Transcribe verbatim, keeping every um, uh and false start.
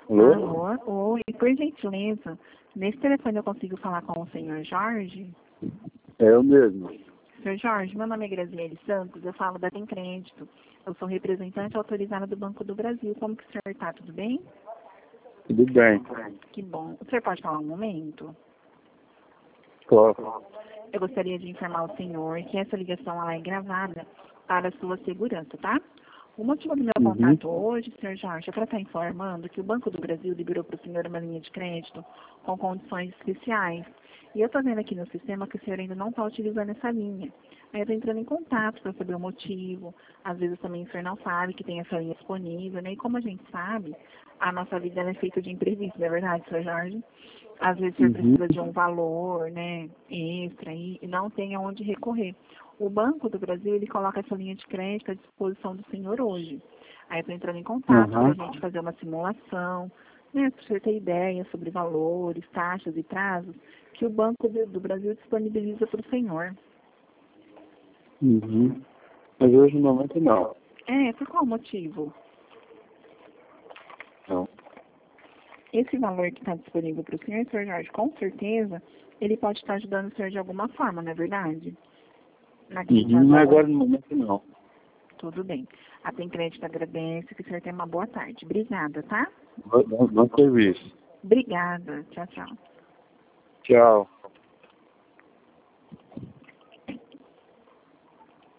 Alô? Alô? Oi, por gentileza, nesse telefone eu consigo falar com o senhor Jorge? É eu mesmo. senhor Jorge, meu nome é Graziele Santos, eu falo da Tem Crédito. Eu sou representante autorizada do Banco do Brasil. Como que o senhor está? Tudo bem? Tudo bem. Que bom. O senhor pode falar um momento? Posso. Eu gostaria de informar o senhor que essa ligação ela é gravada para a sua segurança, tá? O motivo do meu Uhum. contato hoje, senhor Jorge, é para estar informando que o Banco do Brasil liberou para o senhor uma linha de crédito com condições especiais. E eu estou vendo aqui no sistema que o senhor ainda não está utilizando essa linha. Aí eu estou entrando em contato para saber o motivo. Às vezes também o senhor não sabe que tem essa linha disponível, né? E como a gente sabe, a nossa vida ela é feita de imprevisto, não é verdade, senhor Jorge? Às vezes o senhor Uhum. precisa de um valor, né, extra e e não tem aonde recorrer. O Banco do Brasil, ele coloca essa linha de crédito à disposição do senhor hoje. Aí eu estou entrando em contato para a Uhum. gente fazer uma simulação, né, para o senhor ter ideia sobre valores, taxas e prazos que o Banco do, do Brasil disponibiliza para o senhor. Uhum. Mas hoje no momento não. É, por qual motivo? Não. Esse valor que está disponível para o senhor, senhor Jorge, com certeza, ele pode estar ajudando o senhor de alguma forma, não é verdade? Na questão Uhum. do Agora no momento não. Tudo bem. A Tem Crédito agradece, que o senhor tenha uma boa tarde. Obrigada, tá? Bom, bom serviço. Obrigada. Tchau, tchau. Tchau.